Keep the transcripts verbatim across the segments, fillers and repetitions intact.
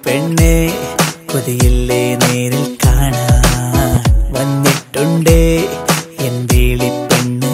പെണ്ണേ കൊതിയില്ലേ നേരിൽ കാണാൻ വന്നിട്ടുണ്ടേ എൻ വേളിപ്പെണ്ണ്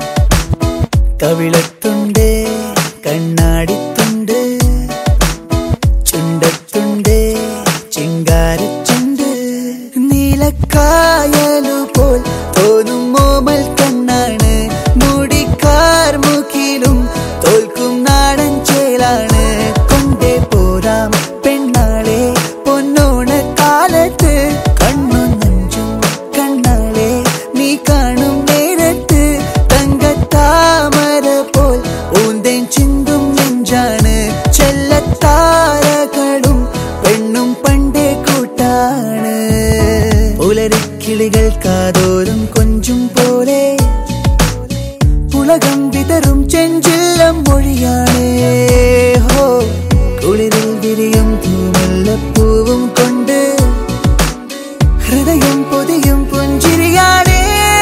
കവിളത്തുണ്ടേ കണ്ണാടിത്തുണ്ട് ചുണ്ടത്തുണ്ടേ ചിങ്കാരച്ചുണ്ട് നീലക്കായലുപോൽ തോന്നും മോമൽ കണ്ണാണ് മുടിക്കാർ മുഖിലും തോൽക്കും നാടൻ ചേലാണ് കൊണ്ടേ പോരാം പെണ്ണാളെ പൊന്നോണ കാലത്ത് കണ്ണു നഞ്ചും കണ്ണാളെ നീ കാണും നേരത്ത് തങ്കത്താമര പോൽ ഊന്തേൻ ചിന്തും നെഞ്ചാണ് ചെല്ലത്താരകളും പെണ്ണും പണ്ടേ കൂട്ടാണ് പുലരിക്കിളികൾ കാതോരും കൊഞ്ചും പോലെ പുളകം വിതറും ചെഞ്ചില്ലം മൊഴിയാണ് ഹോ കുളിരിൽ വിരിയും തൂമല്ലപ്പൂവും കൊണ്ട് ഹൃദയം പൊതിയും പുഞ്ചിരിയാണേ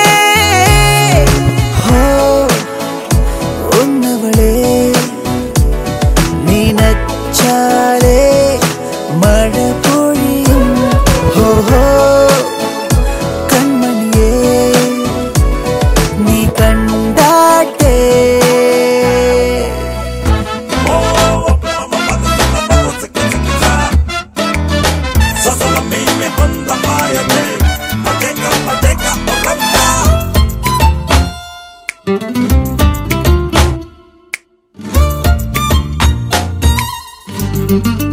ഹോ ഒന്നവളെ നീനച്ചാലേ മഴ പൊഴിയും ഹോ ഹോ കൺമണിയേ നീ കണ്ടാട്ടെ Thank you.